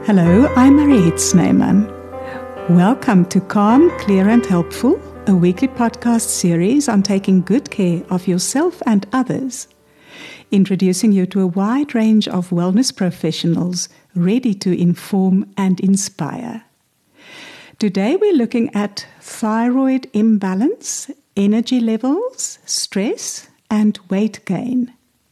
Hello, I'm Mariette Snyman. Welcome to Calm, Clear and Helpful, a weekly podcast series on taking good care of yourself and others, introducing you to a wide range of wellness professionals ready to inform and inspire. Today we're looking at thyroid imbalance, energy levels, stress, and weight gain.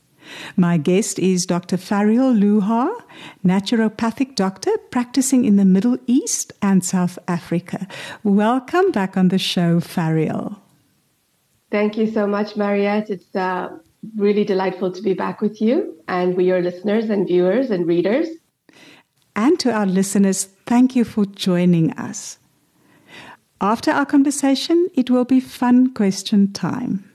My guest is Dr. Fariel Luha, naturopathic doctor practicing in the Middle East and South Africa. Welcome back on the show, Fariel. Thank you so much, Mariette. It's really delightful to be back with you and with your listeners and viewers and readers. And to our listeners, thank you for joining us. After our conversation, it will be fun question time.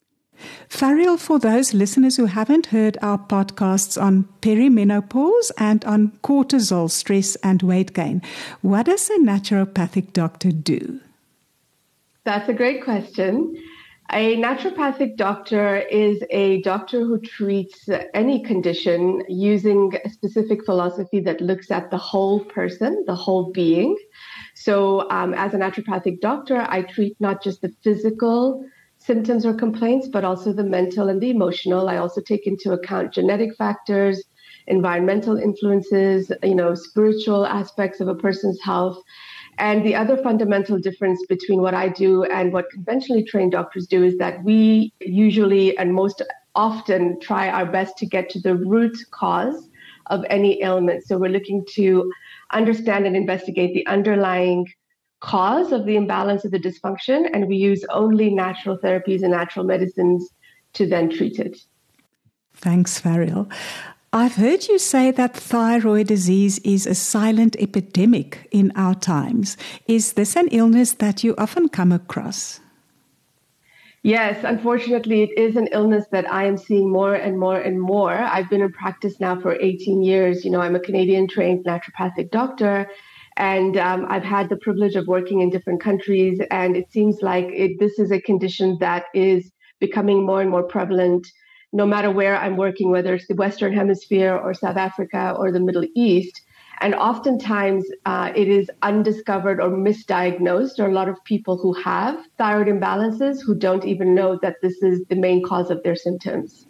Fariel, for those listeners who haven't heard our podcasts on perimenopause and on cortisol, stress and weight gain, what does a naturopathic doctor do? That's a great question. A naturopathic doctor is a doctor who treats any condition using a specific philosophy that looks at the whole person, the whole being. So as a naturopathic doctor, I treat not just the physical symptoms or complaints, but also the mental and the emotional. I also take into account genetic factors, environmental influences, spiritual aspects of a person's health. And the other fundamental difference between what I do and what conventionally trained doctors do is that we usually and most often try our best to get to the root cause of any ailment. So we're looking to understand and investigate the underlying cause of the imbalance of the dysfunction, and we use only natural therapies and natural medicines to then treat it. Thanks, Fariel. I've heard you say that thyroid disease is a silent epidemic in our times. Is this an illness that you often come across? Yes, unfortunately, it is an illness that I am seeing more and more and more. I've been in practice now for 18 years. I'm a Canadian-trained naturopathic doctor, and I've had the privilege of working in different countries, and it seems like this is a condition that is becoming more and more prevalent no matter where I'm working, whether it's the Western Hemisphere or South Africa or the Middle East. And oftentimes it is undiscovered or misdiagnosed. There are a lot of people who have thyroid imbalances who don't even know that this is the main cause of their symptoms.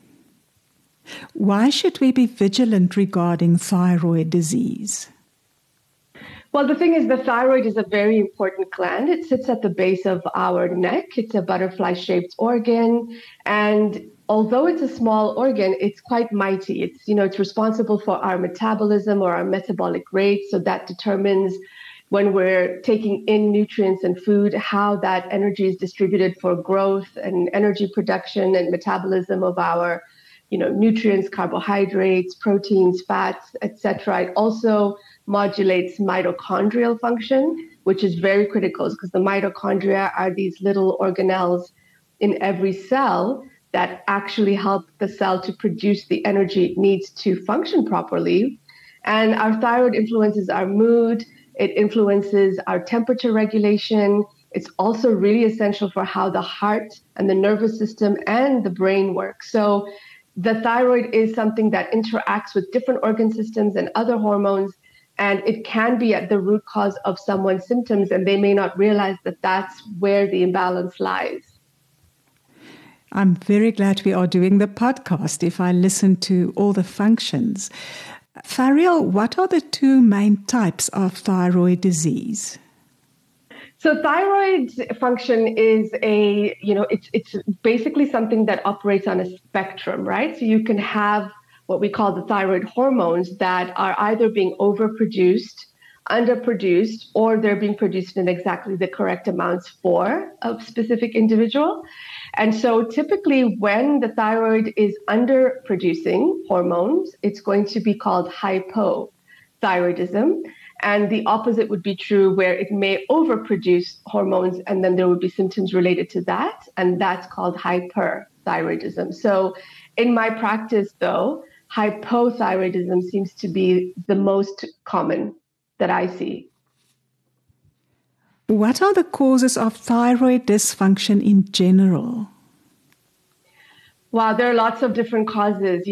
Why should we be vigilant regarding thyroid disease? Well, the thing is, the thyroid is a very important gland. It sits at the base of our neck. It's a butterfly-shaped organ. And although it's a small organ, it's quite mighty. It's responsible for our metabolism or our metabolic rate. So that determines when we're taking in nutrients and food, how that energy is distributed for growth and energy production and metabolism of our nutrients, carbohydrates, proteins, fats, etc. It also modulates mitochondrial function, which is very critical because the mitochondria are these little organelles in every cell that actually help the cell to produce the energy it needs to function properly. And our thyroid influences our mood. It influences our temperature regulation. It's also really essential for how the heart and the nervous system and the brain work. So the thyroid is something that interacts with different organ systems and other hormones, and it can be at the root cause of someone's symptoms, and they may not realize that that's where the imbalance lies. I'm very glad we are doing the podcast if I listen to all the functions. Fariel, what are the two main types of thyroid disease? So thyroid function is it's basically something that operates on a spectrum, right? So you can have what we call the thyroid hormones that are either being overproduced, underproduced, or they're being produced in exactly the correct amounts for a specific individual. And so typically when the thyroid is underproducing hormones, it's going to be called hypothyroidism. And the opposite would be true where it may overproduce hormones and then there would be symptoms related to that. And that's called hyperthyroidism. So in my practice, though, hypothyroidism seems to be the most common that I see. What are the causes of thyroid dysfunction in general? Wow, there are lots of different causes.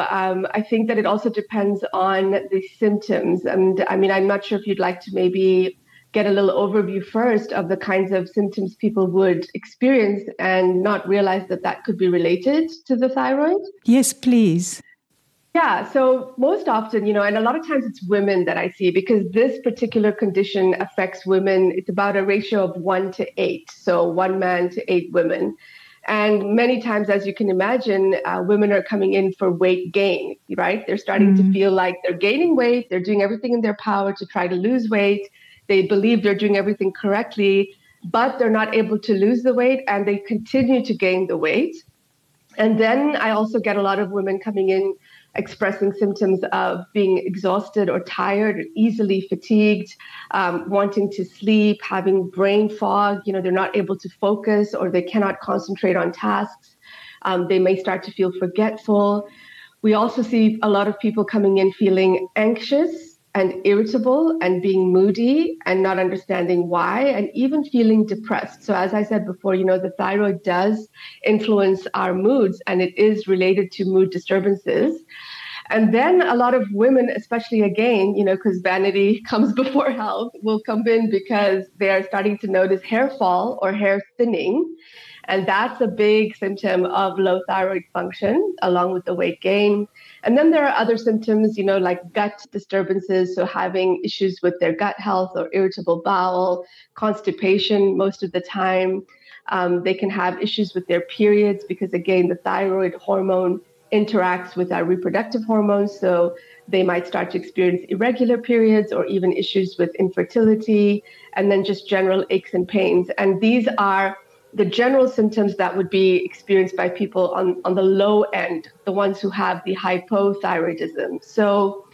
I think that it also depends on the symptoms. And I mean, I'm not sure if you'd like to maybe get a little overview first of the kinds of symptoms people would experience and not realize that that could be related to the thyroid. Yes, please. Yeah, so most often, and a lot of times it's women that I see because this particular condition affects women. It's about a ratio of 1 to 8, so 1 man to 8 women. And many times, as you can imagine, women are coming in for weight gain, right? They're starting to feel like they're gaining weight. They're doing everything in their power to try to lose weight. They believe they're doing everything correctly, but they're not able to lose the weight and they continue to gain the weight. And then I also get a lot of women coming in expressing symptoms of being exhausted or tired, easily fatigued, wanting to sleep, having brain fog. They're not able to focus or they cannot concentrate on tasks. They may start to feel forgetful. We also see a lot of people coming in feeling anxious and irritable and being moody and not understanding why, and even feeling depressed. So as I said before, the thyroid does influence our moods and it is related to mood disturbances. And then a lot of women, especially again, because vanity comes before health, will come in because they are starting to notice hair fall or hair thinning. And that's a big symptom of low thyroid function, along with the weight gain. And then there are other symptoms, like gut disturbances. So having issues with their gut health or irritable bowel, constipation most of the time. They can have issues with their periods because, again, the thyroid hormone interacts with our reproductive hormones. So they might start to experience irregular periods or even issues with infertility, and then just general aches and pains. And these are the general symptoms that would be experienced by people on the low end, the ones who have the hypothyroidism. So,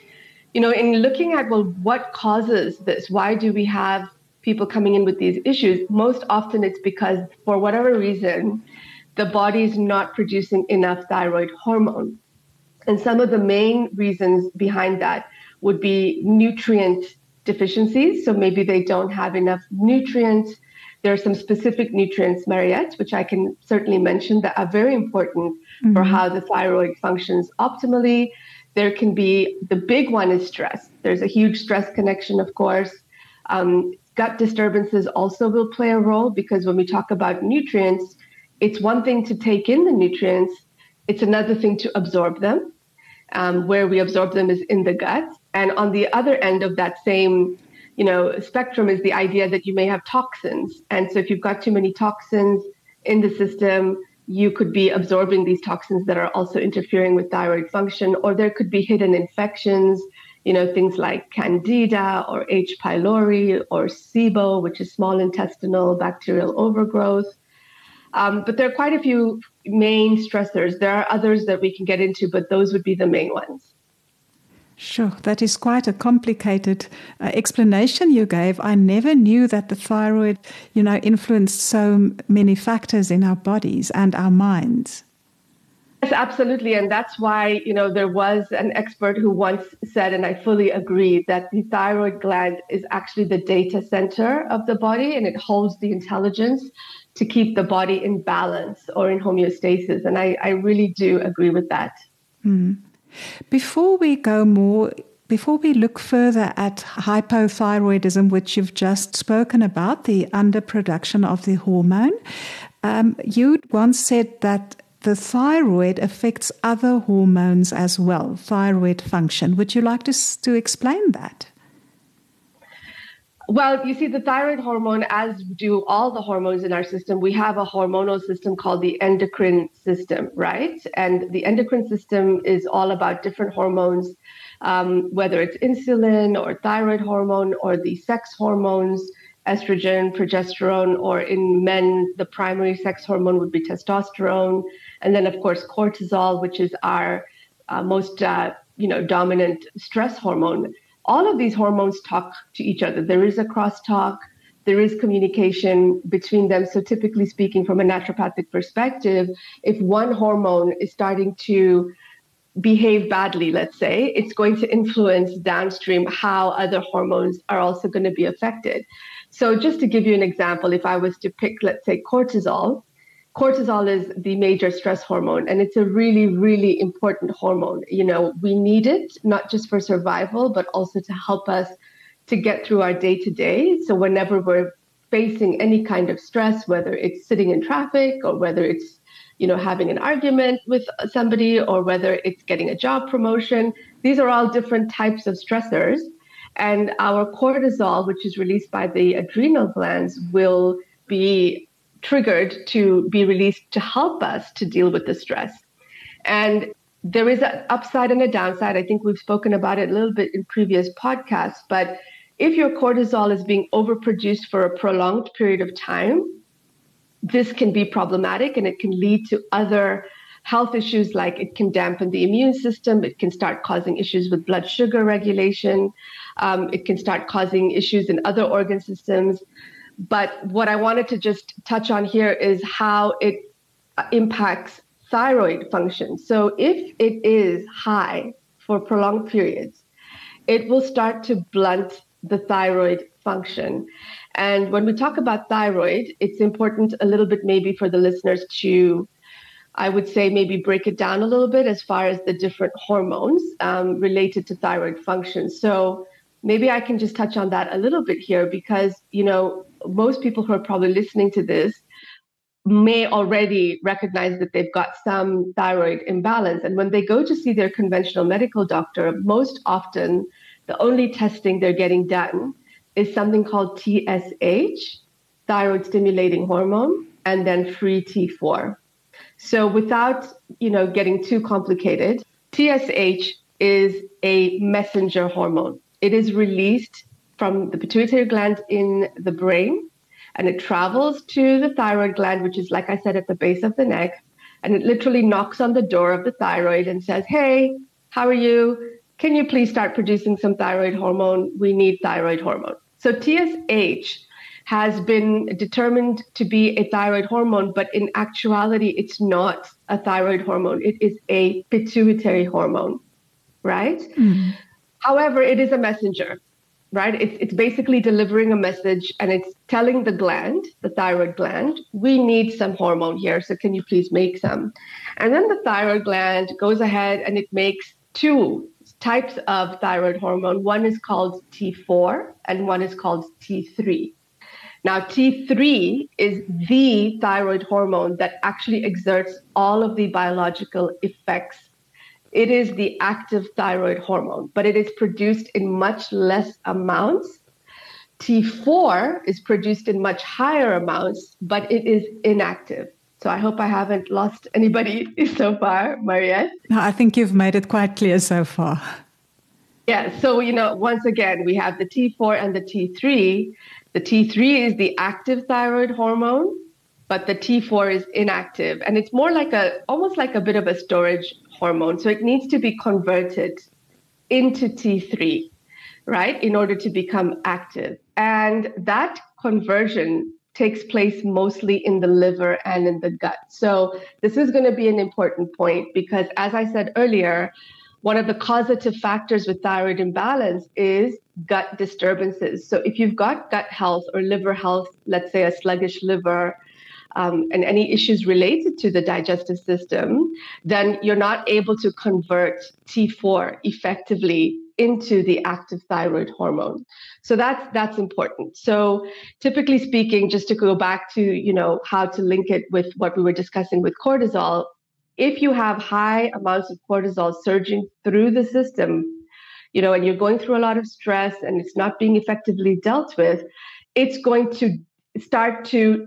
in looking at, well, what causes this? Why do we have people coming in with these issues? Most often it's because for whatever reason, the body is not producing enough thyroid hormone. And some of the main reasons behind that would be nutrient deficiencies. So maybe they don't have enough nutrients. There are some specific nutrients, Mariette, which I can certainly mention, that are very important for how the thyroid functions optimally. There can be, the big one is stress. There's a huge stress connection, of course. Gut disturbances also will play a role because when we talk about nutrients, it's one thing to take in the nutrients. It's another thing to absorb them. Where we absorb them is in the gut. And on the other end of that same spectrum is the idea that you may have toxins. And so if you've got too many toxins in the system, you could be absorbing these toxins that are also interfering with thyroid function, or there could be hidden infections, things like Candida or H. pylori or SIBO, which is small intestinal bacterial overgrowth. But there are quite a few main stressors. There are others that we can get into, but those would be the main ones. Sure, that is quite a complicated explanation you gave. I never knew that the thyroid, influenced so many factors in our bodies and our minds. Yes, absolutely. And that's why, there was an expert who once said, and I fully agree, that the thyroid gland is actually the data center of the body and it holds the intelligence to keep the body in balance or in homeostasis. And I really do agree with that. Before we look further at hypothyroidism, which you've just spoken about, the underproduction of the hormone, you once said that the thyroid affects other hormones as well, thyroid function. Would you like to explain that? Well, you see, the thyroid hormone, as do all the hormones in our system, we have a hormonal system called the endocrine system, right? And the endocrine system is all about different hormones, whether it's insulin or thyroid hormone or the sex hormones, estrogen, progesterone, or in men, the primary sex hormone would be testosterone. And then, of course, cortisol, which is our most dominant stress hormone. All of these hormones talk to each other. There is a crosstalk. There is communication between them. So typically speaking, from a naturopathic perspective, if one hormone is starting to behave badly, let's say, it's going to influence downstream how other hormones are also going to be affected. So just to give you an example, if I was to pick, let's say, cortisol cortisol is the major stress hormone, and it's a really, really important hormone. We need it not just for survival, but also to help us to get through our day to day. So whenever we're facing any kind of stress, whether it's sitting in traffic or whether it's, having an argument with somebody or whether it's getting a job promotion, these are all different types of stressors. And our cortisol, which is released by the adrenal glands, will be triggered to be released to help us to deal with the stress. And there is an upside and a downside. I think we've spoken about it a little bit in previous podcasts, but if your cortisol is being overproduced for a prolonged period of time, this can be problematic and it can lead to other health issues, like it can dampen the immune system. It can start causing issues with blood sugar regulation. It can start causing issues in other organ systems. But what I wanted to just touch on here is how it impacts thyroid function. So if it is high for prolonged periods, it will start to blunt the thyroid function. And when we talk about thyroid, it's important a little bit maybe for the listeners to, I would say, maybe break it down a little bit as far as the different hormones related to thyroid function. So maybe I can just touch on that a little bit here because, most people who are probably listening to this may already recognize that they've got some thyroid imbalance. And when they go to see their conventional medical doctor, most often the only testing they're getting done is something called TSH, thyroid stimulating hormone, and then free T4. So without, getting too complicated, TSH is a messenger hormone. It is released from the pituitary gland in the brain, and it travels to the thyroid gland, which is, like I said, at the base of the neck, and it literally knocks on the door of the thyroid and says, "Hey, how are you? Can you please start producing some thyroid hormone? We need thyroid hormone." So TSH has been determined to be a thyroid hormone, but in actuality, it's not a thyroid hormone. It is a pituitary hormone, right? Mm-hmm. However, it is a messenger, right? It's basically delivering a message, and it's telling the gland, the thyroid gland, we need some hormone here, so can you please make some? And then the thyroid gland goes ahead and it makes two types of thyroid hormone. One is called T4 and one is called T3. Now, T3 is the thyroid hormone that actually exerts all of the biological effects. It is the active thyroid hormone, but it is produced in much less amounts. T4 is produced in much higher amounts, but it is inactive. So I hope I haven't lost anybody so far, Mariette. No, I think you've made it quite clear so far. Yeah, so, once again, we have the T4 and the T3. The T3 is the active thyroid hormone, but the T4 is inactive. And it's more like almost like a bit of a storage hormone. So it needs to be converted into T3, right, in order to become active. And that conversion takes place mostly in the liver and in the gut. So this is going to be an important point because, as I said earlier, one of the causative factors with thyroid imbalance is gut disturbances. So if you've got gut health or liver health, let's say a sluggish liver, and any issues related to the digestive system, then you're not able to convert T4 effectively into the active thyroid hormone. So that's important. So typically speaking, just to go back to, how to link it with what we were discussing with cortisol, if you have high amounts of cortisol surging through the system, and you're going through a lot of stress and it's not being effectively dealt with, it's going to start to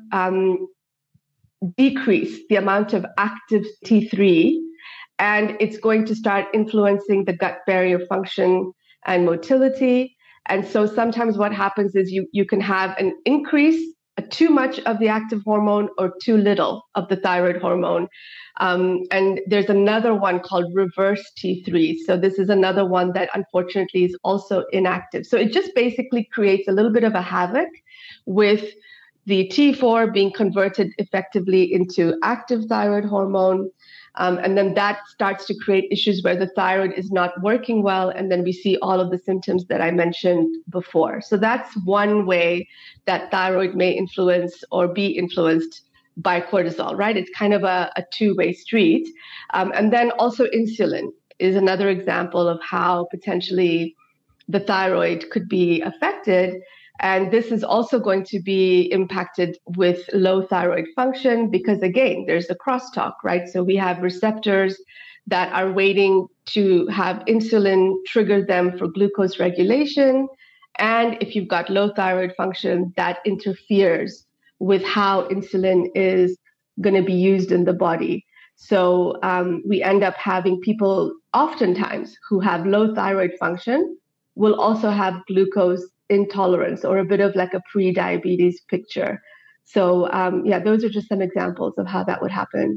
decrease the amount of active T3, and it's going to start influencing the gut barrier function and motility. And so sometimes what happens is you can have an increase, too much of the active hormone or too little of the thyroid hormone. And there's another one called reverse T3. So this is another one that unfortunately is also inactive. So it just basically creates a little bit of a havoc with the T4 being converted effectively into active thyroid hormone. And then that starts to create issues where the thyroid is not working well. And then we see all of the symptoms that I mentioned before. So that's one way that thyroid may influence or be influenced by cortisol, right? It's kind of a two-way street. And then also insulin is another example of how potentially the thyroid could be affected. And this is also going to be impacted with low thyroid function because, again, there's a crosstalk, right? So we have receptors that are waiting to have insulin trigger them for glucose regulation. And if you've got low thyroid function, that interferes with how insulin is going to be used in the body. So we end up having people oftentimes who have low thyroid function will also have glucose intolerance or a bit of like a pre-diabetes picture. So those are just some examples of how that would happen.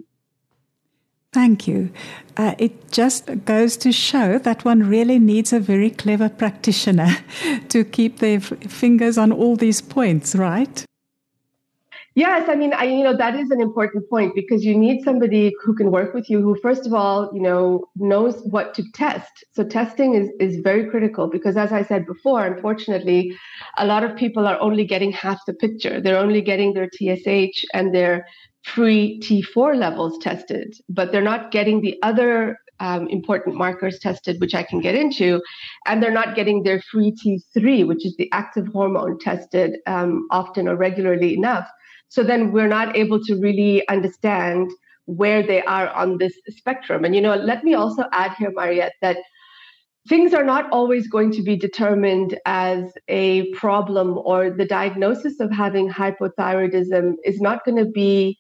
Thank you. It just goes to show that one really needs a very clever practitioner to keep their fingers on all these points, right? Yes, I mean, that is an important point because you need somebody who can work with you, who, first of all, knows what to test. So testing is very critical because, as I said before, unfortunately, a lot of people are only getting half the picture. They're only getting their TSH and their free T4 levels tested, but they're not getting the other important markers tested, which I can get into, and they're not getting their free T3, which is the active hormone, tested often or regularly enough. So then we're not able to really understand where they are on this spectrum. And, let me also add here, Mariette, that things are not always going to be determined as a problem, or the diagnosis of having hypothyroidism is not going to be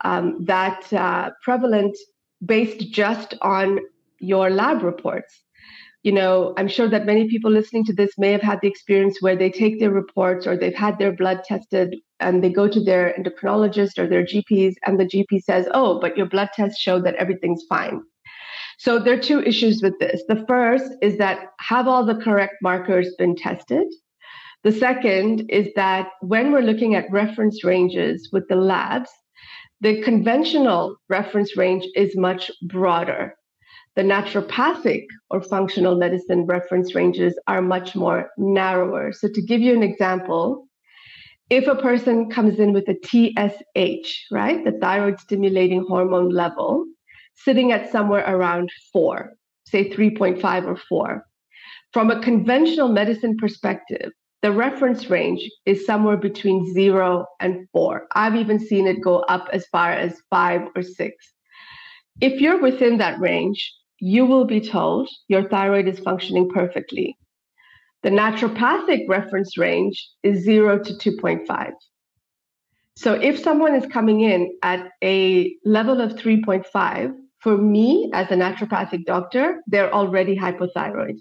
that prevalent based just on your lab reports. I'm sure that many people listening to this may have had the experience where they take their reports or they've had their blood tested and they go to their endocrinologist or their GPs and the GP says, oh, but your blood tests show that everything's fine. So there are two issues with this. The first is that have all the correct markers been tested? The second is that when we're looking at reference ranges with the labs, the conventional reference range is much broader. The naturopathic or functional medicine reference ranges are much more narrower. So to give you an example, if a person comes in with a TSH, right, the thyroid stimulating hormone level, sitting at somewhere around 4, say 3.5 or 4, from a conventional medicine perspective, the reference range is somewhere between 0 and 4. I've even seen it go up as far as 5 or 6. If you're within that range, you will be told your thyroid is functioning perfectly. The naturopathic reference range is 0 to 2.5. So if someone is coming in at a level of 3.5, for me as a naturopathic doctor, they're already hypothyroid.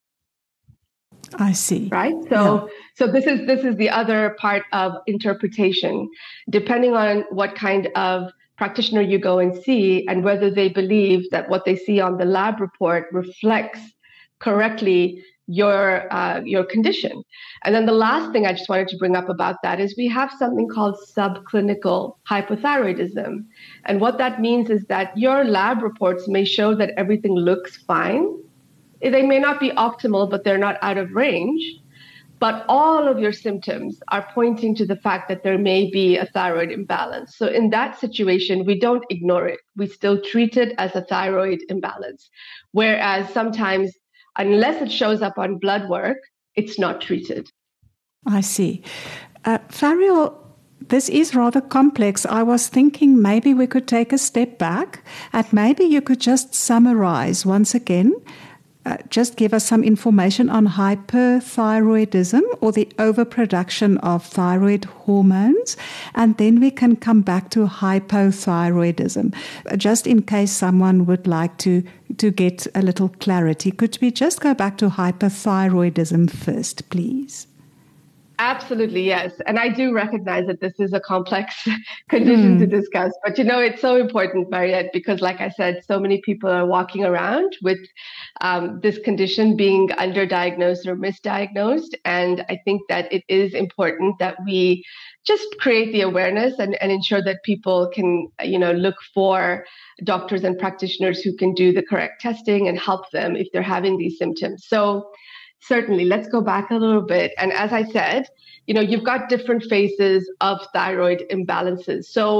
I see. Right? So this is the other part of interpretation. Depending on what kind of practitioner you go and see and whether they believe that what they see on the lab report reflects correctly your condition. And then the last thing I just wanted to bring up about that is we have something called subclinical hypothyroidism. And what that means is that your lab reports may show that everything looks fine. They may not be optimal, but they're not out of range. But all of your symptoms are pointing to the fact that there may be a thyroid imbalance. So in that situation, we don't ignore it. We still treat it as a thyroid imbalance. Whereas sometimes, unless it shows up on blood work, it's not treated. I see. Fariel, this is rather complex. I was thinking maybe we could take a step back and maybe you could just summarize once again. Just give us some information on hyperthyroidism or the overproduction of thyroid hormones, and then we can come back to hypothyroidism. Just in case someone would like to get a little clarity, could we just go back to hyperthyroidism first, please? Absolutely, yes. And I do recognize that this is a complex condition to discuss. But, it's so important, Mariette, because like I said, so many people are walking around with this condition being underdiagnosed or misdiagnosed. And I think that it is important that we just create the awareness and ensure that people can, look for doctors and practitioners who can do the correct testing and help them if they're having these symptoms. So certainly, let's go back a little bit. And as I said, you've got different phases of thyroid imbalances. So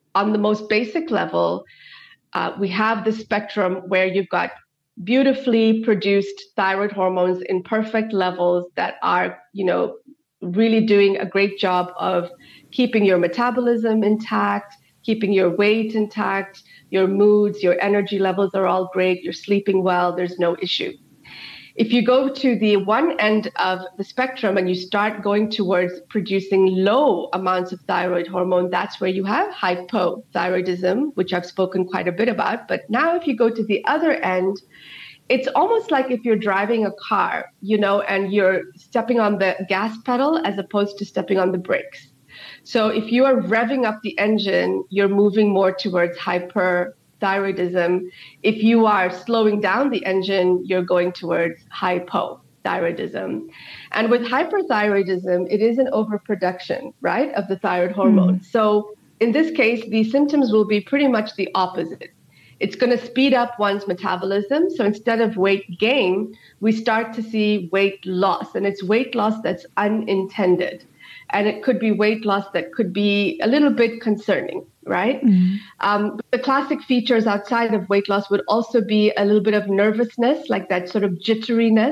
on the most basic level, we have the spectrum where you've got beautifully produced thyroid hormones in perfect levels that are, really doing a great job of keeping your metabolism intact, keeping your weight intact, your moods, your energy levels are all great, you're sleeping well, there's no issue. If you go to the one end of the spectrum and you start going towards producing low amounts of thyroid hormone, that's where you have hypothyroidism, which I've spoken quite a bit about. But now if you go to the other end, it's almost like if you're driving a car, and you're stepping on the gas pedal as opposed to stepping on the brakes. So if you are revving up the engine, you're moving more towards hyperthyroidism. If you are slowing down the engine, you're going towards hypothyroidism. And with hyperthyroidism, it is an overproduction, right, of the thyroid hormone. So in this case, the symptoms will be pretty much the opposite. It's going to speed up one's metabolism. So instead of weight gain, we start to see weight loss. And it's weight loss that's unintended. And it could be weight loss that could be a little bit concerning, right? The classic features outside of weight loss would also be a little bit of nervousness, like that sort of jitteriness,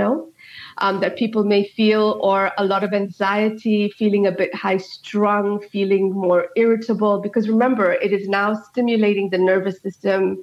that people may feel, or a lot of anxiety, feeling a bit high strung, feeling more irritable, because remember, it is now stimulating the nervous system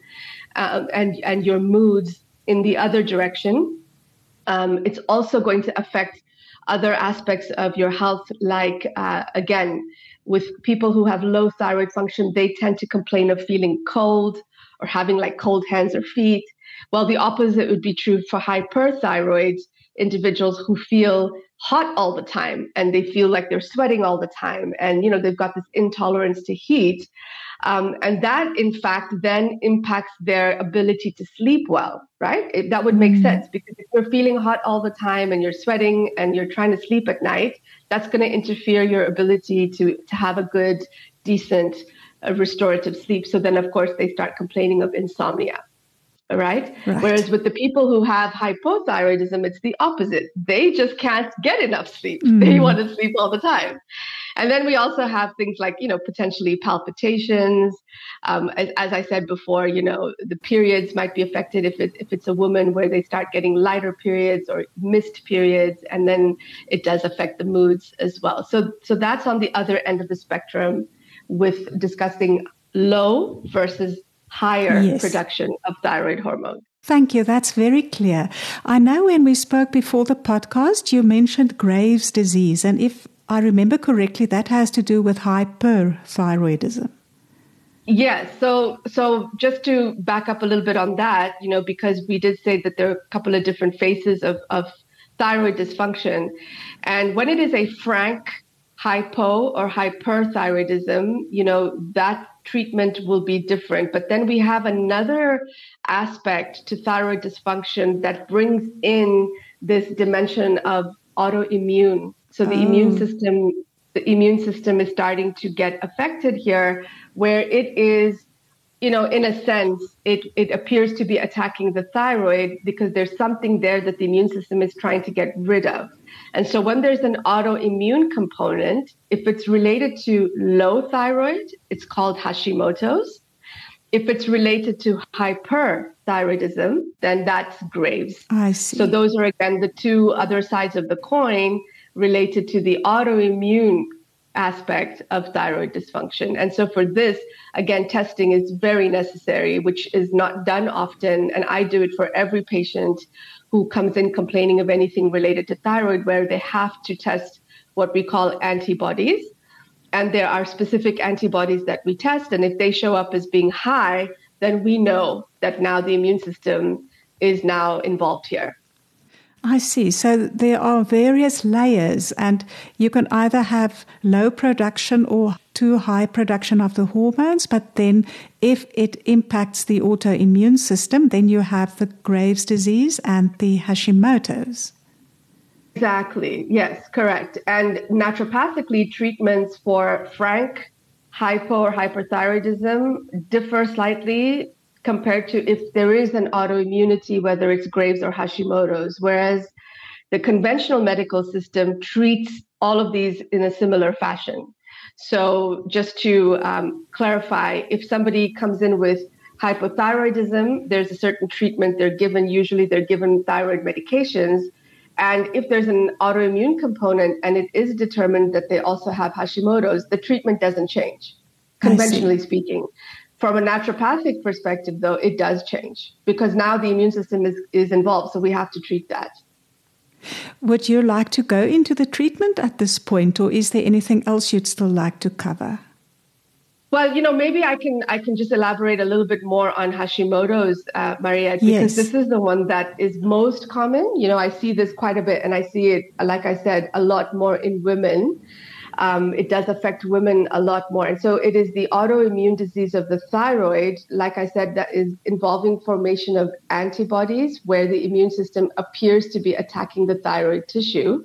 and your moods in the other direction. It's also going to affect other aspects of your health, like, again, with people who have low thyroid function, they tend to complain of feeling cold or having like cold hands or feet. Well, the opposite would be true for hyperthyroid individuals who feel hot all the time and they feel like they're sweating all the time. And, they've got this intolerance to heat. And that, in fact, then impacts their ability to sleep well, right? That would make sense, because if you're feeling hot all the time and you're sweating and you're trying to sleep at night, that's going to interfere your ability to have a good, decent, restorative sleep. So then, of course, they start complaining of insomnia. Right? Whereas with the people who have hypothyroidism, it's the opposite. They just can't get enough sleep. They want to sleep all the time. And then we also have things like, potentially palpitations. As I said before, the periods might be affected if it's a woman, where they start getting lighter periods or missed periods, and then it does affect the moods as well. So that's on the other end of the spectrum with discussing low versus higher production of thyroid hormone. Thank you. That's very clear. I know when we spoke before the podcast, you mentioned Graves' disease. And if I remember correctly, that has to do with hyperthyroidism. Yes. So just to back up a little bit on that, because we did say that there are a couple of different phases of thyroid dysfunction. And when it is a frank hypo or hyperthyroidism, that treatment will be different. But then we have another aspect to thyroid dysfunction that brings in this dimension of autoimmune. So the immune system is starting to get affected here, where it is, in a sense, it appears to be attacking the thyroid because there's something there that the immune system is trying to get rid of. And so when there's an autoimmune component, if it's related to low thyroid, it's called Hashimoto's. If it's related to hyperthyroidism, then that's Graves'. I see. So those are, again, the two other sides of the coin related to the autoimmune aspect of thyroid dysfunction. And so for this, again, testing is very necessary, which is not done often. And I do it for every patient who comes in complaining of anything related to thyroid, where they have to test what we call antibodies. And there are specific antibodies that we test. And if they show up as being high, then we know that now the immune system is now involved here. I see. So there are various layers, and you can either have low production or too high production of the hormones, but then if it impacts the autoimmune system, then you have the Graves' disease and the Hashimoto's. Exactly. Yes, correct. And naturopathically, treatments for frank hypo or hyperthyroidism differ slightly compared to if there is an autoimmunity, whether it's Graves' or Hashimoto's, whereas the conventional medical system treats all of these in a similar fashion. So just to clarify, if somebody comes in with hypothyroidism, there's a certain treatment they're given. Usually they're given thyroid medications. And if there's an autoimmune component and it is determined that they also have Hashimoto's, the treatment doesn't change, conventionally speaking. From a naturopathic perspective, though, it does change because now the immune system is involved. So we have to treat that. Would you like to go into the treatment at this point, or is there anything else you'd still like to cover? Well, maybe I can just elaborate a little bit more on Hashimoto's, Mariette, because this is the one that is most common. I see this quite a bit, and I see it, like I said, a lot more in women. It does affect women a lot more. And so it is the autoimmune disease of the thyroid, like I said, that is involving formation of antibodies where the immune system appears to be attacking the thyroid tissue.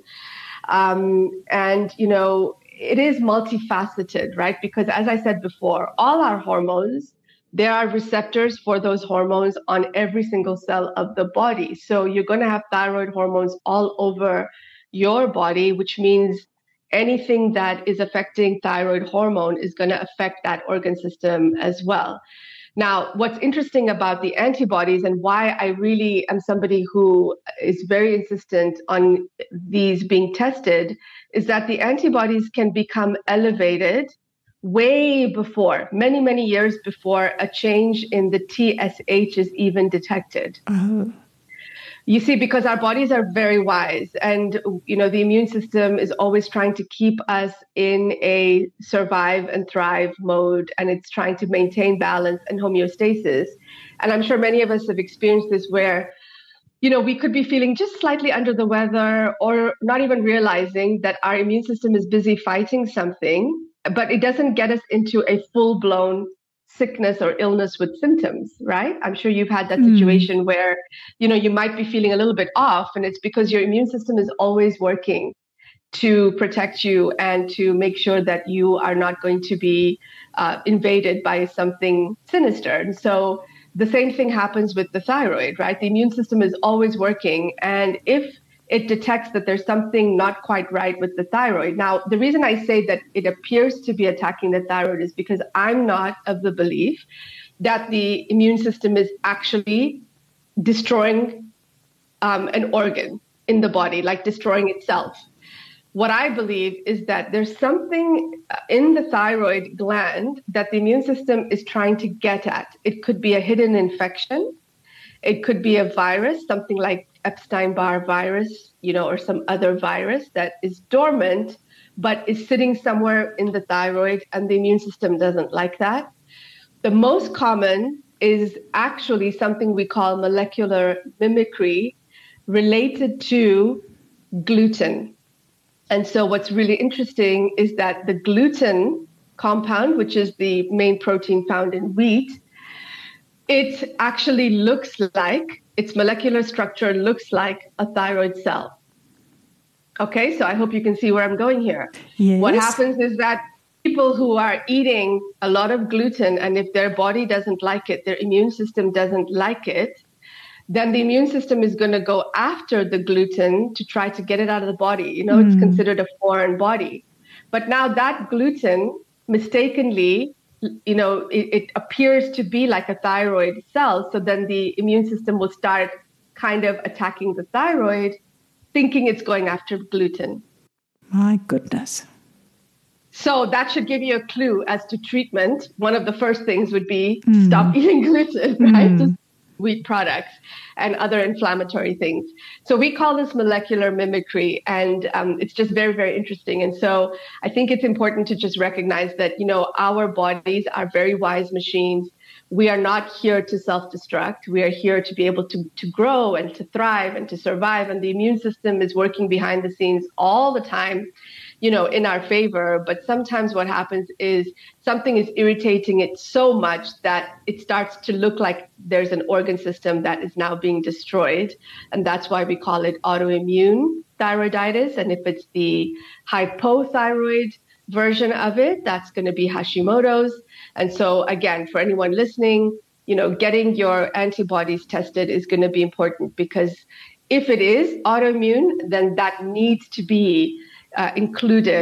It is multifaceted, right? Because as I said before, all our hormones, there are receptors for those hormones on every single cell of the body. So you're going to have thyroid hormones all over your body, which means anything that is affecting thyroid hormone is going to affect that organ system as well. Now, what's interesting about the antibodies and why I really am somebody who is very insistent on these being tested is that the antibodies can become elevated way before, many, many years before a change in the TSH is even detected. Oh. You see, because our bodies are very wise and, the immune system is always trying to keep us in a survive and thrive mode, and it's trying to maintain balance and homeostasis. And I'm sure many of us have experienced this where, we could be feeling just slightly under the weather or not even realizing that our immune system is busy fighting something, but it doesn't get us into a full-blown sickness or illness with symptoms, right? I'm sure you've had that situation where, you might be feeling a little bit off, and it's because your immune system is always working to protect you and to make sure that you are not going to be invaded by something sinister. And so the same thing happens with the thyroid, right? The immune system is always working. And if it detects that there's something not quite right with the thyroid. Now, the reason I say that it appears to be attacking the thyroid is because I'm not of the belief that the immune system is actually destroying an organ in the body, like destroying itself. What I believe is that there's something in the thyroid gland that the immune system is trying to get at. It could be a hidden infection. It could be a virus, something like Epstein-Barr virus, or some other virus that is dormant, but is sitting somewhere in the thyroid, and the immune system doesn't like that. The most common is actually something we call molecular mimicry related to gluten. And so what's really interesting is that the gluten compound, which is the main protein found in wheat, it actually looks like, its molecular structure looks like a thyroid cell. Okay, so I hope you can see where I'm going here. Yes. What happens is that people who are eating a lot of gluten, and if their body doesn't like it, their immune system doesn't like it, then the immune system is going to go after the gluten to try to get it out of the body. It's considered a foreign body. But now that gluten mistakenly, it appears to be like a thyroid cell. So then the immune system will start kind of attacking the thyroid, thinking it's going after gluten. My goodness. So that should give you a clue as to treatment. One of the first things would be stop eating gluten, right? Just wheat products and other inflammatory things. So we call this molecular mimicry, and it's just very, very interesting. And so I think it's important to just recognize that, our bodies are very wise machines. We are not here to self-destruct. We are here to be able to grow and to thrive and to survive. And the immune system is working behind the scenes all the time, in our favor. But sometimes what happens is something is irritating it so much that it starts to look like there's an organ system that is now being destroyed. And that's why we call it autoimmune thyroiditis. And if it's the hypothyroid version of it, that's going to be Hashimoto's. And so again, for anyone listening, getting your antibodies tested is going to be important, because if it is autoimmune, then that needs to be included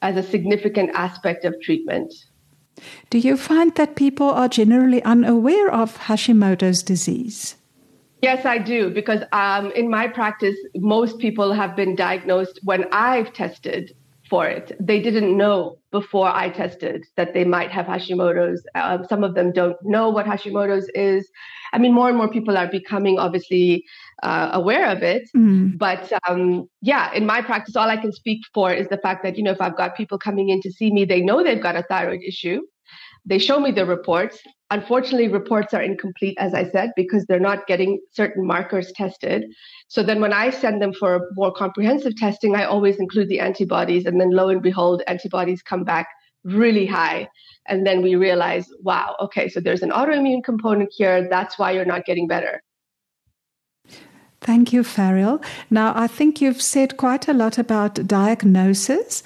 as a significant aspect of treatment. Do you find that people are generally unaware of Hashimoto's disease? Yes, I do, because in my practice, most people have been diagnosed when I've tested for it. They didn't know before I tested that they might have Hashimoto's. Some of them don't know what Hashimoto's is. I mean, more and more people are becoming obviously aware of it. But in my practice, all I can speak for is the fact that, if I've got people coming in to see me, they know they've got a thyroid issue. They show me the reports. Unfortunately, reports are incomplete, as I said, because they're not getting certain markers tested. So then when I send them for more comprehensive testing, I always include the antibodies. And then lo and behold, antibodies come back really high. And then we realize, wow, okay, so there's an autoimmune component here. That's why you're not getting better. Thank you, Farrell. Now, I think you've said quite a lot about diagnosis.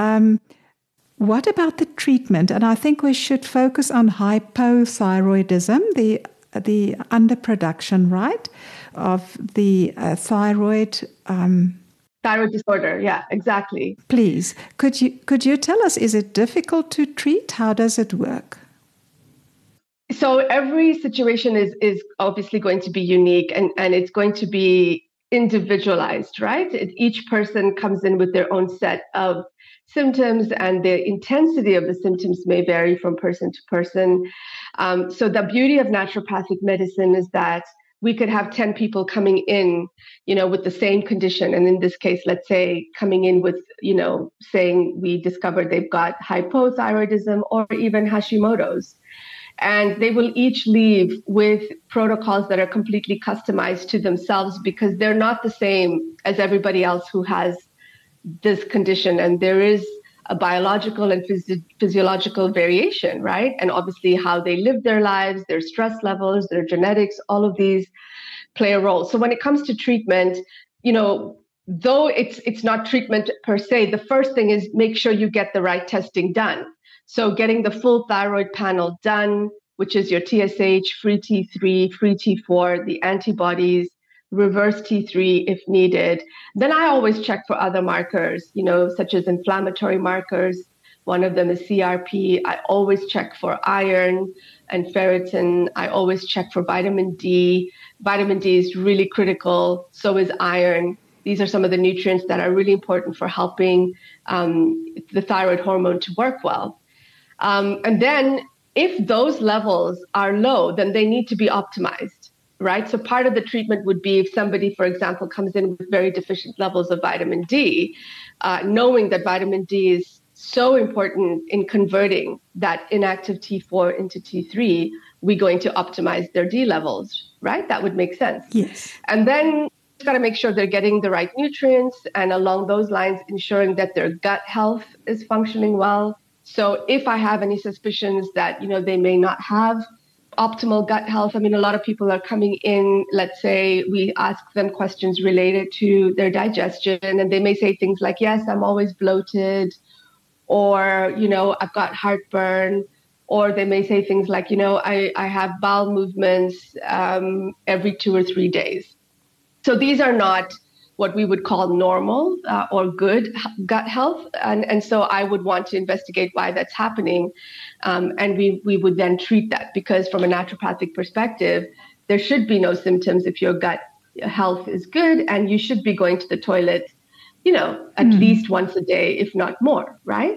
What about the treatment? And I think we should focus on hypothyroidism, the underproduction, right, of the thyroid. Thyroid disorder, yeah, exactly. Please, could you tell us, is it difficult to treat? How does it work? So every situation is obviously going to be unique and it's going to be individualized, right? Each person comes in with their own set of symptoms, and the intensity of the symptoms may vary from person to person. So the beauty of naturopathic medicine is that we could have 10 people coming in, with the same condition. And in this case, let's say coming in with, saying we discovered they've got hypothyroidism or even Hashimoto's. And they will each leave with protocols that are completely customized to themselves because they're not the same as everybody else who has this condition. And there is a biological and physiological variation, right? And obviously how they live their lives, their stress levels, their genetics, all of these play a role. So when it comes to treatment, though it's not treatment per se, the first thing is make sure you get the right testing done. So getting the full thyroid panel done, which is your TSH, free T3, free T4, the antibodies, reverse T3 if needed. Then I always check for other markers, such as inflammatory markers. One of them is CRP. I always check for iron and ferritin. I always check for vitamin D. Vitamin D is really critical. So is iron. These are some of the nutrients that are really important for helping the thyroid hormone to work well. And then if those levels are low, then they need to be optimized, right? So part of the treatment would be if somebody, for example, comes in with very deficient levels of vitamin D, knowing that vitamin D is so important in converting that inactive T4 into T3, we're going to optimize their D levels, right? That would make sense. Yes. And then got to make sure they're getting the right nutrients, and along those lines, ensuring that their gut health is functioning well. So if I have any suspicions that, they may not have optimal gut health, I mean, a lot of people are coming in, let's say we ask them questions related to their digestion, and they may say things like, yes, I'm always bloated, or, I've got heartburn, or they may say things like, I have bowel movements every 2 or 3 days. So these are not what we would call normal or good gut health. And so I would want to investigate why that's happening. And we would then treat that, because from a naturopathic perspective, there should be no symptoms if your gut health is good, and you should be going to the toilet, at least once a day, if not more, right?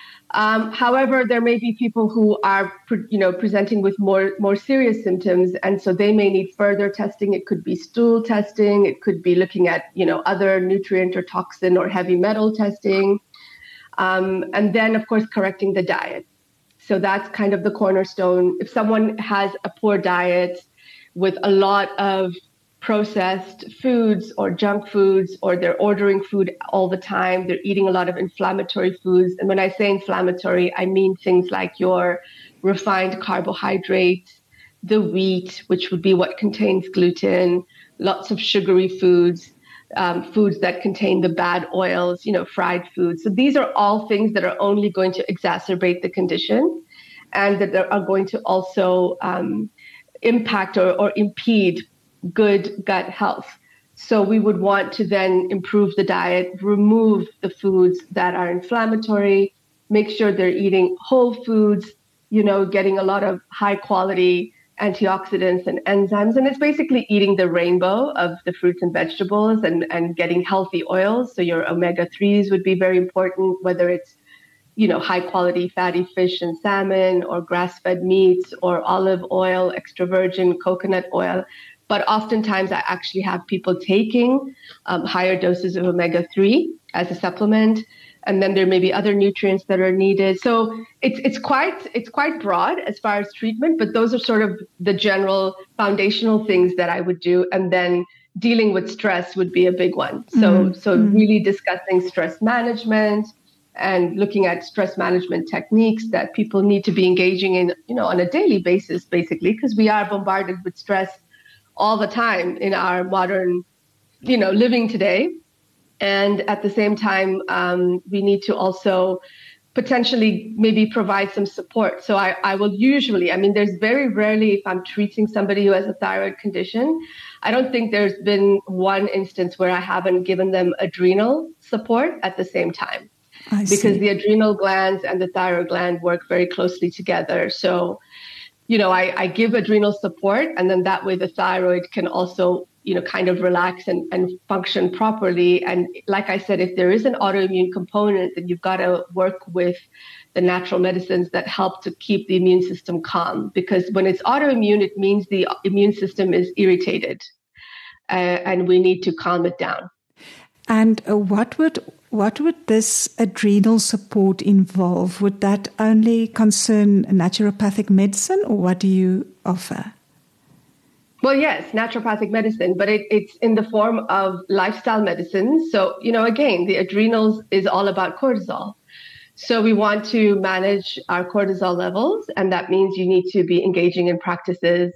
However, there may be people who are, presenting with more serious symptoms, and so they may need further testing. It could be stool testing. It could be looking at, other nutrient or toxin or heavy metal testing. And then, of course, correcting the diet. So that's kind of the cornerstone. If someone has a poor diet with a lot of processed foods or junk foods, or they're ordering food all the time, they're eating a lot of inflammatory foods. And when I say inflammatory, I mean things like your refined carbohydrates, the wheat, which would be what contains gluten, lots of sugary foods, foods that contain the bad oils, fried foods. So these are all things that are only going to exacerbate the condition, and that are going to also impact or impede good gut health. So we would want to then improve the diet, remove the foods that are inflammatory, make sure they're eating whole foods, getting a lot of high quality antioxidants and enzymes. And it's basically eating the rainbow of the fruits and vegetables and getting healthy oils. So your omega-3s would be very important, whether it's, high quality fatty fish and salmon or grass-fed meats or olive oil, extra virgin coconut oil. But oftentimes I actually have people taking higher doses of omega-3 as a supplement. And then there may be other nutrients that are needed. So it's quite broad as far as treatment, but those are sort of the general foundational things that I would do. And then dealing with stress would be a big one. So really discussing stress management and looking at stress management techniques that people need to be engaging in, on a daily basis, basically, because we are bombarded with stress all the time in our modern, living today. And at the same time, we need to also potentially maybe provide some support. So I will usually, there's very rarely, if I'm treating somebody who has a thyroid condition, I don't think there's been one instance where I haven't given them adrenal support at the same time. Because the adrenal glands and the thyroid gland work very closely together. So, I give adrenal support, and then that way the thyroid can also, kind of relax and function properly. And like I said, if there is an autoimmune component, then you've got to work with the natural medicines that help to keep the immune system calm. Because when it's autoimmune, it means the immune system is irritated, and we need to calm it down. And what would this adrenal support involve? Would that only concern naturopathic medicine, or what do you offer? Well, yes, naturopathic medicine, but it's in the form of lifestyle medicine. So, again, the adrenals is all about cortisol. So we want to manage our cortisol levels, and that means you need to be engaging in practices,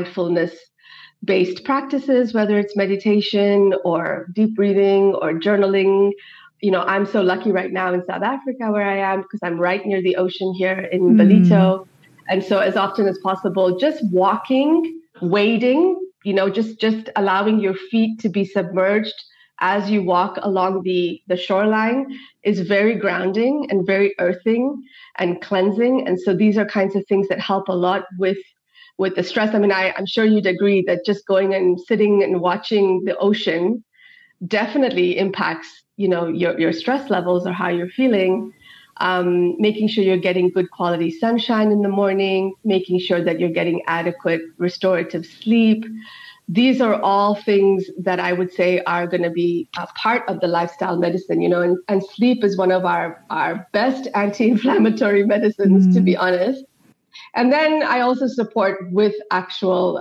mindfulness-based practices, whether it's meditation or deep breathing or journaling. I'm so lucky right now in South Africa where I am because I'm right near the ocean here in Ballito. And so as often as possible, just walking, wading, just allowing your feet to be submerged as you walk along the shoreline is very grounding and very earthing and cleansing. And so these are kinds of things that help a lot with the stress. I'm sure you'd agree that just going and sitting and watching the ocean definitely impacts, your stress levels or how you're feeling. Making sure you're getting good quality sunshine in the morning, making sure that you're getting adequate restorative sleep. These are all things that I would say are going to be a part of the lifestyle medicine, and sleep is one of our best anti-inflammatory medicines, to be honest. And then I also support with actual,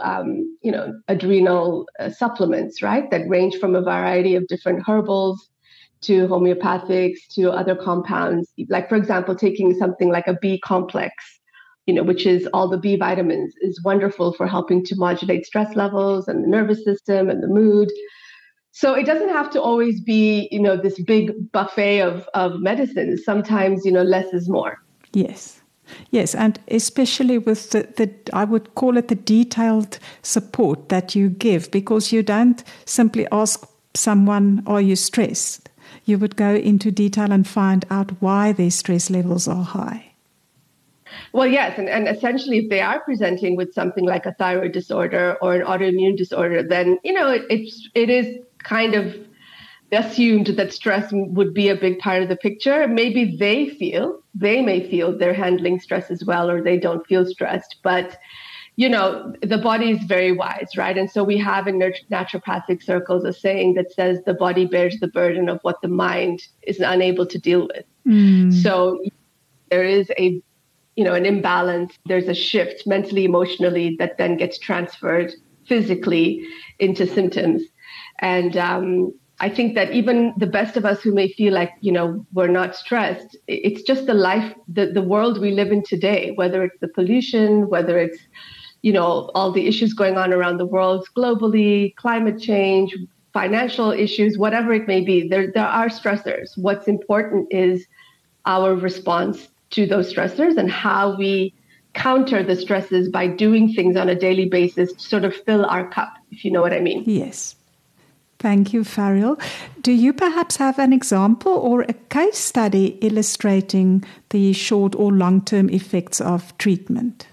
adrenal supplements, right, that range from a variety of different herbals to homeopathics to other compounds. Like, for example, taking something like a B complex, which is all the B vitamins, is wonderful for helping to modulate stress levels and the nervous system and the mood. So it doesn't have to always be, this big buffet of medicines. Sometimes, less is more. Yes, and especially with the I would call it the detailed support that you give, because you don't simply ask someone, are you stressed? You would go into detail and find out why their stress levels are high. Well, yes, and essentially if they are presenting with something like a thyroid disorder or an autoimmune disorder, then, it is kind of assumed that stress would be a big part of the picture. Maybe they may feel they're handling stress as well, or they don't feel stressed, but the body is very wise, right? And so we have in naturopathic circles a saying that says the body bears the burden of what the mind is unable to deal with. So there is an imbalance, there's a shift mentally, emotionally, that then gets transferred physically into symptoms. And I think that even the best of us who may feel like, we're not stressed, it's just the life, the world we live in today, whether it's the pollution, whether it's, all the issues going on around the world globally, climate change, financial issues, whatever it may be, there are stressors. What's important is our response to those stressors and how we counter the stresses by doing things on a daily basis to sort of fill our cup, if you know what I mean. Yes. Thank you, Farial. Do you perhaps have an example or a case study illustrating the short or long-term effects of treatment?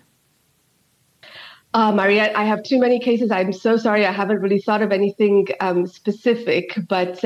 Maria, I have too many cases. I'm so sorry. I haven't really thought of anything specific, but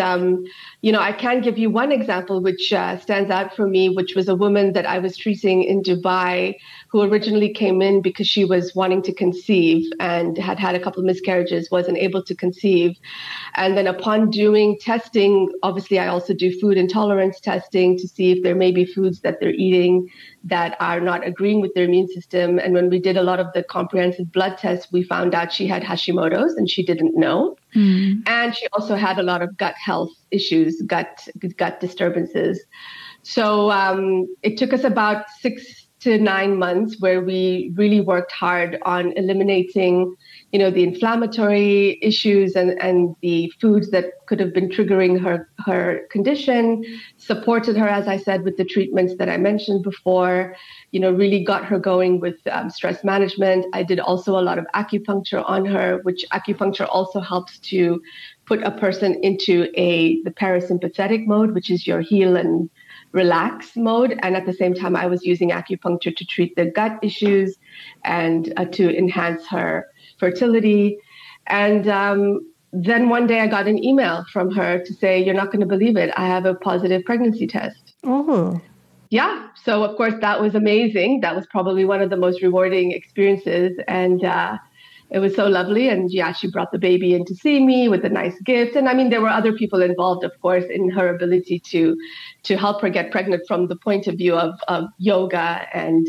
I can give you one example which stands out for me, which was a woman that I was treating in Dubai who originally came in because she was wanting to conceive and had had a couple of miscarriages, wasn't able to conceive. And then upon doing testing, obviously I also do food intolerance testing to see if there may be foods that they're eating that are not agreeing with their immune system. And when we did a lot of the comprehensive blood tests, we found out she had Hashimoto's and she didn't know. And she also had a lot of gut health issues, gut disturbances. So it took us about 6 to 9 months where we really worked hard on eliminating, the inflammatory issues and the foods that could have been triggering her condition, supported her, as I said, with the treatments that I mentioned before, really got her going with stress management. I did also a lot of acupuncture on her, which acupuncture also helps to put a person into the parasympathetic mode, which is your heal and relax mode. And at the same time, I was using acupuncture to treat the gut issues and to enhance her fertility. And then one day I got an email from her to say, "You're not going to believe it. I have a positive pregnancy test." Oh. Yeah. So, of course, that was amazing. That was probably one of the most rewarding experiences. And it was so lovely. And she brought the baby in to see me with a nice gift. And I mean, there were other people involved, of course, in her ability to help her get pregnant from the point of view of yoga and,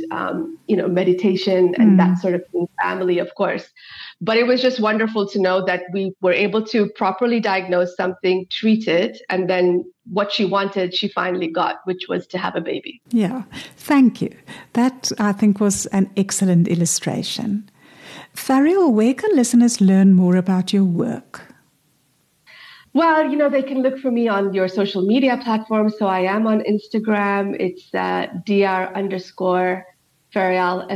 meditation and that sort of thing, family, of course. But it was just wonderful to know that we were able to properly diagnose something, treat it, and then what she wanted, she finally got, which was to have a baby. Yeah, thank you. That, I think, was an excellent illustration. Farial, where can listeners learn more about your work? Well, they can look for me on your social media platforms. So I am on Instagram. It's dr_Faryal,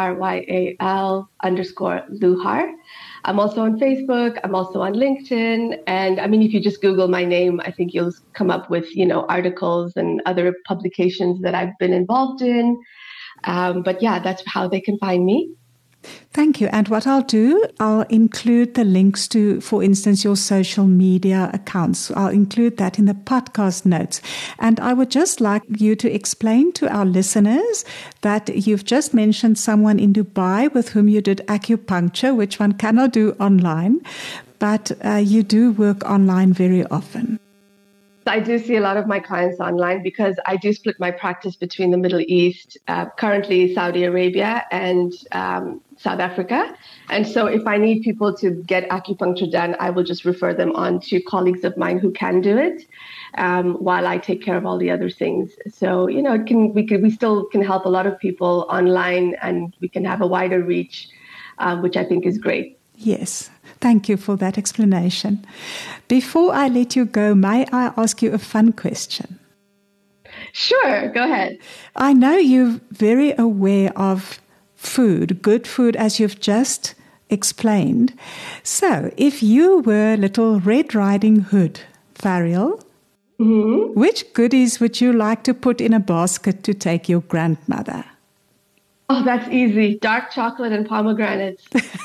FARYAL_Luhar. I'm also on Facebook. I'm also on LinkedIn. And I mean, if you just Google my name, I think you'll come up with, articles and other publications that I've been involved in. But yeah, that's how they can find me. Thank you. And what I'll do, I'll include the links to, for instance, your social media accounts. I'll include that in the podcast notes. And I would just like you to explain to our listeners that you've just mentioned someone in Dubai with whom you did acupuncture, which one cannot do online, but you do work online very often. I do see a lot of my clients online because I do split my practice between the Middle East, currently Saudi Arabia and South Africa. And so if I need people to get acupuncture done, I will just refer them on to colleagues of mine who can do it while I take care of all the other things. So, we still can help a lot of people online and we can have a wider reach, which I think is great. Yes. Thank you for that explanation. Before I let you go, may I ask you a fun question? Sure, go ahead. I know you're very aware of food, good food, as you've just explained. So, if you were Little Red Riding Hood, Farial, which goodies would you like to put in a basket to take your grandmother? Oh, that's easy. Dark chocolate and pomegranates.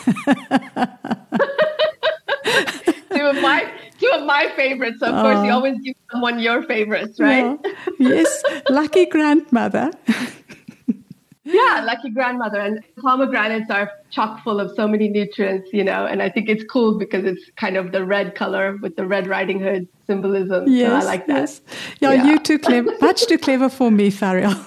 Two of my favorites. So of course, you always give someone your favorites, right? Yeah. Yes, lucky grandmother. Yeah, lucky grandmother. And pomegranates are chock full of so many nutrients, and I think it's cool because it's kind of the red color with the Red Riding Hood symbolism. Yes, so I like that. Yes. Yeah, you too clever. Much too clever for me, Farial.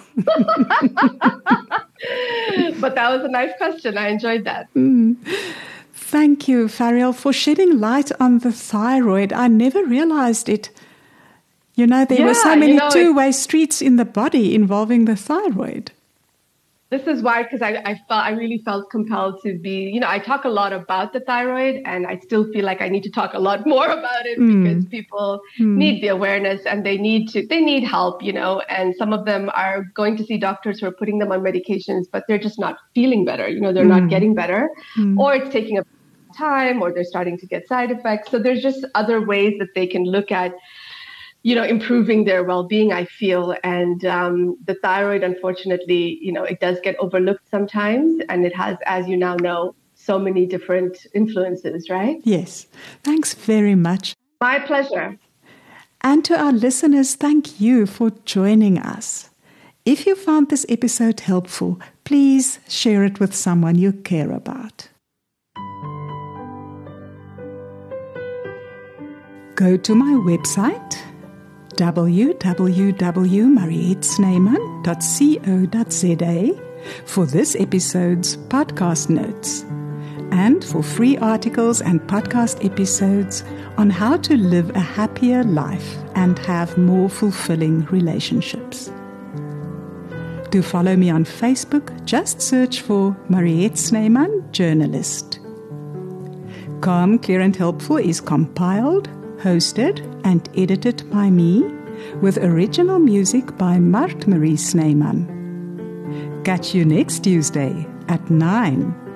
But that was a nice question. I enjoyed that. Thank you, Farial, for shedding light on the thyroid. I never realized it. There were so many two-way streets in the body involving the thyroid. This is why, because I really felt compelled to be, I talk a lot about the thyroid and I still feel like I need to talk a lot more about it because people need the awareness and they need help, and some of them are going to see doctors who are putting them on medications, but they're just not feeling better. They're not getting better or it's taking a time, or they're starting to get side effects. So there's just other ways that they can look at, improving their well-being, I feel. And the thyroid, unfortunately, it does get overlooked sometimes, and it has, as you now know, so many different influences, right? Yes. Thanks very much. My pleasure. And to our listeners, thank you for joining us. If you found this episode helpful, please share it with someone you care about. Go to my website, www.marietsneyman.co.za, for this episode's podcast notes, and for free articles and podcast episodes on how to live a happier life and have more fulfilling relationships. To follow me on Facebook, just search for Mariette Sneyman, journalist. Calm, Clear and Helpful is compiled, hosted and edited by me, with original music by Mart Marie Sneyman. Catch you next Tuesday at 9.